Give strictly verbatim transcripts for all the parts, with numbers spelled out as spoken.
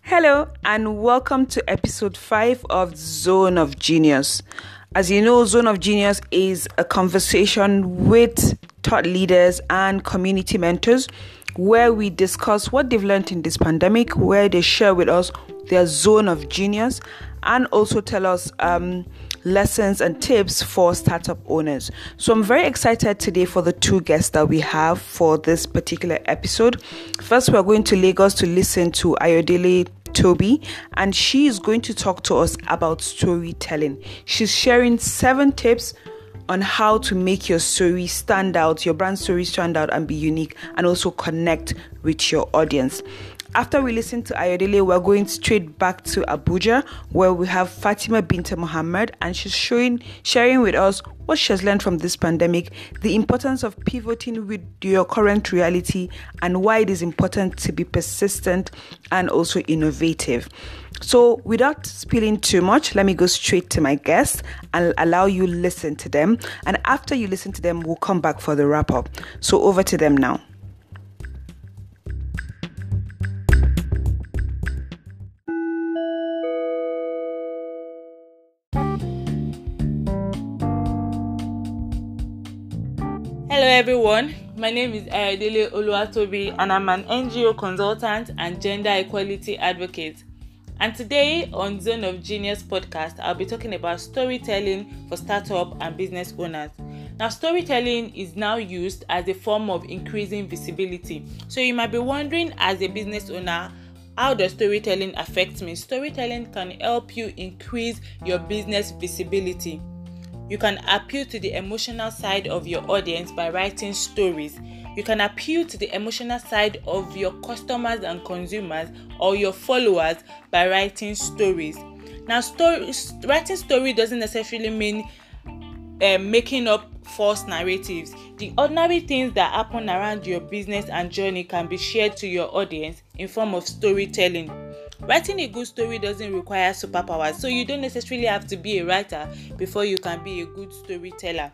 Hello and welcome to episode five of Zone of Genius. As you know, Zone of Genius is a conversation with thought leaders and community mentors where we discuss what they've learned in this pandemic, where they share with us their zone of genius and also tell us um, lessons and tips for startup owners. So I'm very excited today for the two guests that we have for this particular episode. First, we're going to Lagos to listen to Ayodele Toby, and she is going to talk to us about storytelling. She's sharing seven tips on how to make your story stand out, your brand story stand out and be unique, and also connect with your audience. After we listen to Ayodele, we're going straight back to Abuja, where we have Fatima Binta Muhammad, and she's showing, sharing with us what she has learned from this pandemic, the importance of pivoting with your current reality, and why it is important to be persistent and also innovative. So without spilling too much, let me go straight to my guests and allow you listen to them. And after you listen to them, we'll come back for the wrap up. So over to them now. Hello everyone, my name is Ayodele Oluwatobi and I'm an N G O consultant and gender equality advocate. And today on Zone of Genius podcast, I'll be talking about storytelling for startup and business owners. Now, storytelling is now used as a form of increasing visibility. So you might be wondering, as a business owner, how does storytelling affect me? Storytelling can help you increase your business visibility. You can appeal to the emotional side of your audience by writing stories. You can appeal to the emotional side of your customers and consumers or your followers by writing stories. Now, story, writing story doesn't necessarily mean uh, making up false narratives. The ordinary things that happen around your business and journey can be shared to your audience in form of storytelling. Writing a good story doesn't require superpowers, so you don't necessarily have to be a writer before you can be a good storyteller.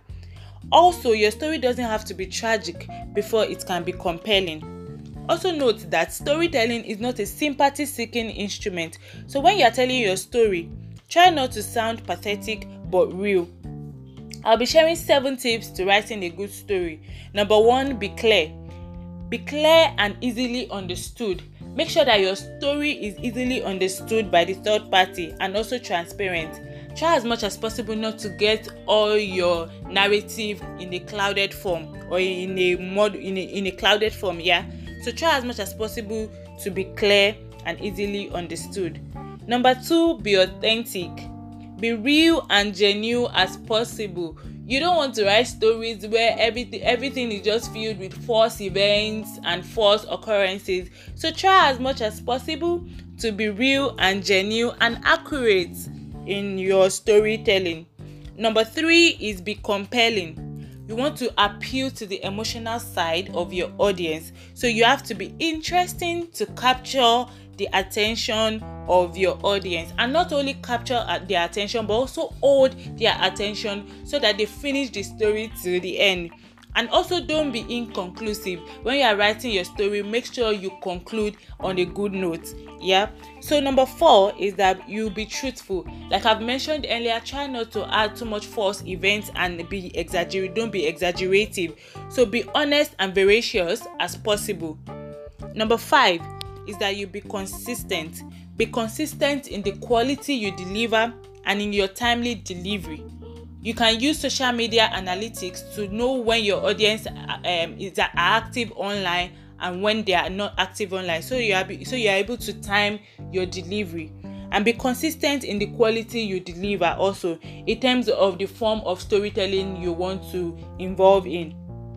Also, your story doesn't have to be tragic before it can be compelling. Also note that storytelling is not a sympathy-seeking instrument, so when you are telling your story, try not to sound pathetic but real. I'll be sharing seven tips to writing a good story. Number one, be clear. Be clear and easily understood. Make sure that your story is easily understood by the third party and also transparent. Try as much as possible not to get all your narrative in a clouded form or in a mod in a, in a clouded form, yeah. So try as much as possible to be clear and easily understood. Number two, be authentic. Be real and genuine as possible. You don't want to write stories where everything everything is just filled with false events and false occurrences. So try as much as possible to be real and genuine and accurate in your storytelling. Number three is be compelling. You want to appeal to the emotional side of your audience. So you have to be interesting to capture the attention of your audience, and not only capture their attention but also hold their attention so that they finish the story to the end. And also, don't be inconclusive when you are writing your story. Make sure you conclude on a good note. Yeah. So number four is that you be truthful. Like I've mentioned earlier, try not to add too much false events and be exaggerate. Don't be exaggerative. So be honest and veracious as possible. Number five is that you be consistent. Be consistent in the quality you deliver and in your timely delivery. You can use social media analytics to know when your audience um, is active online and when they are not active online. So you are so you are able to time your delivery, and be consistent in the quality you deliver also in terms of the form of storytelling you want to involve in.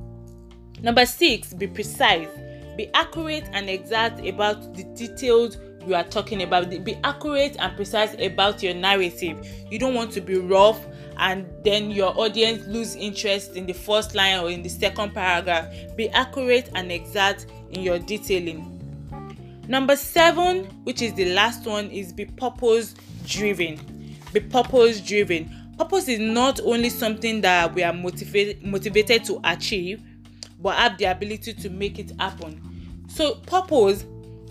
Number six, be precise. Be accurate and exact about the details you are talking about. Be accurate and precise about your narrative. You don't want to be rough and then your audience lose interest in the first line or in the second paragraph. Be accurate and exact in your detailing. Number seven, which is the last one, is be purpose driven. Be purpose driven. Purpose is not only something that we are motivated motivated to achieve, but have the ability to make it happen. So purpose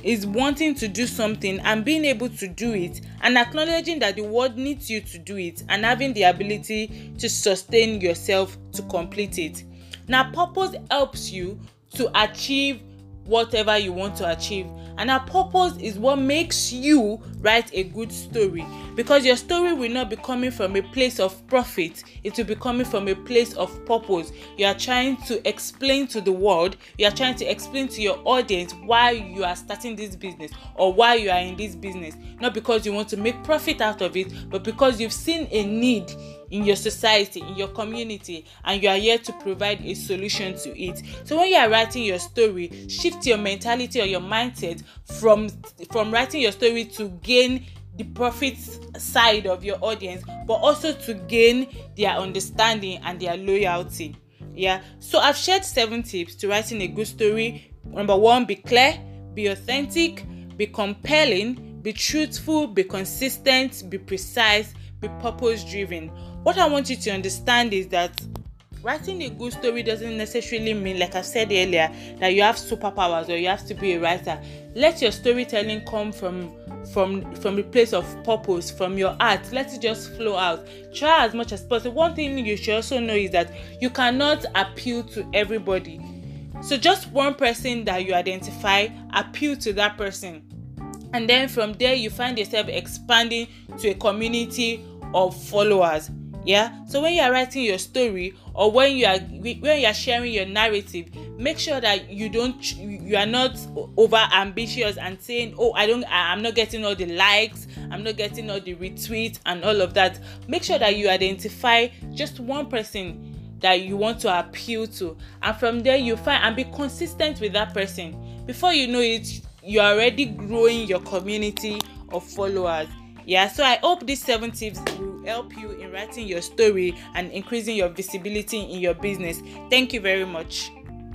is wanting to do something and being able to do it, and acknowledging that the world needs you to do it, and having the ability to sustain yourself to complete it. Now, purpose helps you to achieve whatever you want to achieve, and our purpose is what makes you write a good story, because your story will not be coming from a place of profit. It will be coming from a place of purpose. You are trying to explain to the world, you are trying to explain to your audience why you are starting this business or why you are in this business, not because you want to make profit out of it, but because you've seen a need in your society, in your community, and you are here to provide a solution to it. So when you are writing your story, shift your mentality or your mindset from from writing your story to gain the profit side of your audience, but also to gain their understanding and their loyalty. Yeah. So I've shared seven tips to writing a good story. Number one, be clear, be authentic, be compelling, be truthful, be consistent, be precise, be purpose driven. What I want you to understand is that writing a good story doesn't necessarily mean, like I said earlier, that you have superpowers or you have to be a writer. Let your storytelling come from from from the place of purpose, from your heart. Let it just flow out. Try as much as possible. One thing you should also know is that you cannot appeal to everybody. So just one person that you identify, appeal to that person. And then from there, you find yourself expanding to a community of followers. Yeah. So when you are writing your story, or when you are when you are sharing your narrative, make sure that you don't you are not over ambitious and saying, oh, I don't I'm not getting all the likes, I'm not getting all the retweets and all of that. Make sure that you identify just one person that you want to appeal to, and from there you find and be consistent with that person. Before you know it, you're already growing your community of followers. Yeah, so I hope these seven tips will help you in writing your story and increasing your visibility in your business. Thank you very much.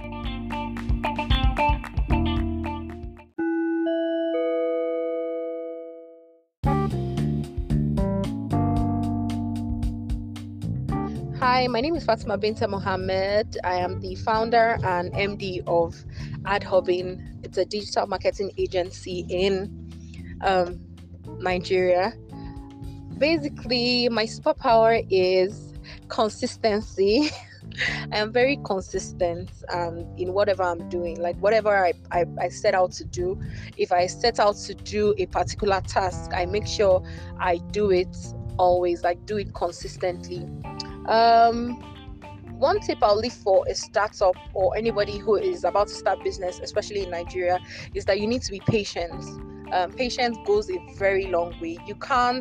Hi, my name is Fatima Binta Mohammed. I am the founder and M D of AdHubbing. It's a digital marketing agency in um, Nigeria. Basically, my superpower is consistency. I am very consistent um, in whatever I'm doing. Like whatever I, I, I set out to do, if I set out to do a particular task, I make sure I do it always, like do it consistently. Um, one tip I'll leave for a startup or anybody who is about to start business, especially in Nigeria, is that you need to be patient. Um, patience goes a very long way. You can't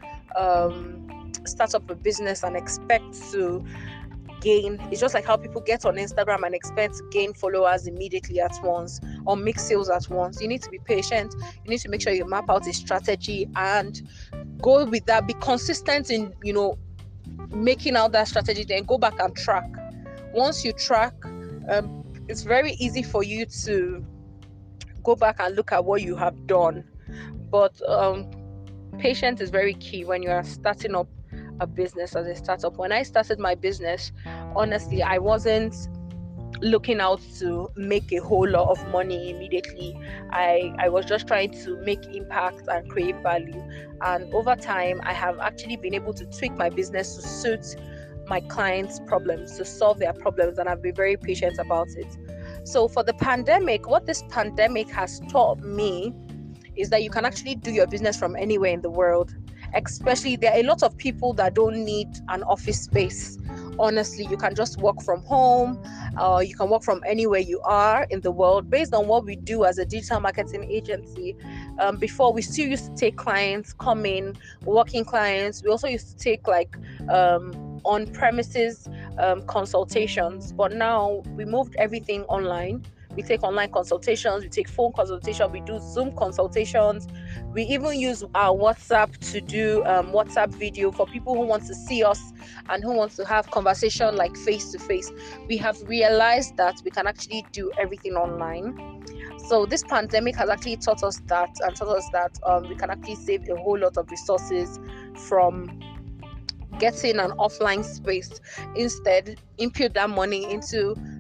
um, start up a business and expect to gain. It's just like how people get on Instagram and expect to gain followers immediately at once or make sales at once. You need to be patient. You need to make sure you map out a strategy and go with that. Be consistent in, you know, making out that strategy, then go back and track. Once you track, um, it's very easy for you to go back and look at what you have done. But um, patience is very key when you are starting up a business as a startup. When I started my business, honestly, I wasn't looking out to make a whole lot of money immediately. I, I was just trying to make impact and create value. And over time, I have actually been able to tweak my business to suit my clients' problems, to solve their problems, and I've been very patient about it. So for the pandemic, what this pandemic has taught me is that you can actually do your business from anywhere in the world. Especially, there are a lot of people that don't need an office space. Honestly, you can just work from home, or uh, you can work from anywhere you are in the world. Based on what we do as a digital marketing agency, um, before we still used to take clients, come in, working clients. We also used to take like um, on-premises um, consultations, but now we moved everything online. We take online consultations, we take phone consultations, we do Zoom consultations. We even use our WhatsApp to do um, WhatsApp video for people who want to see us and who want to have conversation like face to face. We have realized that we can actually do everything online. So this pandemic has actually taught us that and taught us that um, we can actually save a whole lot of resources from getting an offline space. Instead, input that money into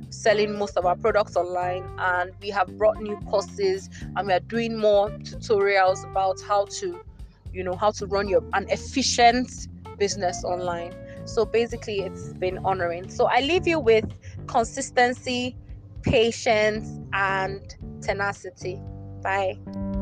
selling most of our products online, and we have brought new courses, and we are doing more tutorials about how to, you know, how to run your an efficient business online. So basically, it's been honoring. So I leave you with consistency, patience, and tenacity. Bye.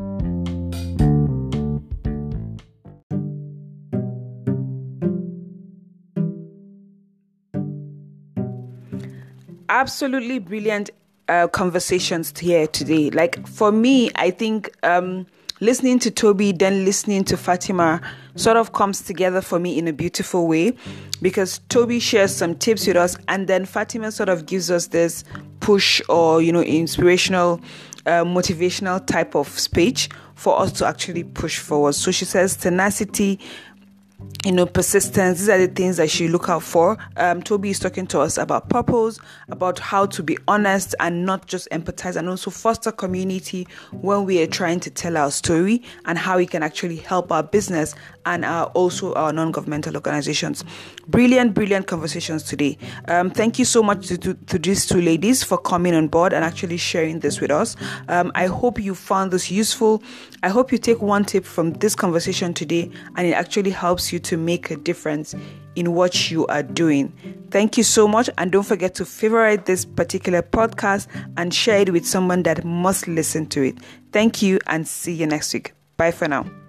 Absolutely brilliant uh, conversations here today. Like for me, I think um, listening to Toby, then listening to Fatima sort of comes together for me in a beautiful way, because Toby shares some tips with us, and then Fatima sort of gives us this push or, you know, inspirational, uh, motivational type of speech for us to actually push forward. So she says tenacity, you know, persistence. These are the things that you look out for. Um, Toby is talking to us about purpose, about how to be honest and not just empathize, and also foster community when we are trying to tell our story, and how we can actually help our business and our, also our non-governmental organizations. Brilliant, brilliant conversations today. Um, thank you so much to, to, to these two ladies for coming on board and actually sharing this with us. Um, I hope you found this useful. I hope you take one tip from this conversation today, and it actually helps you to make a difference in what you are doing. Thank you so much, and don't forget to favorite this particular podcast and share it with someone that must listen to it. Thank you, and see you next week. Bye for now.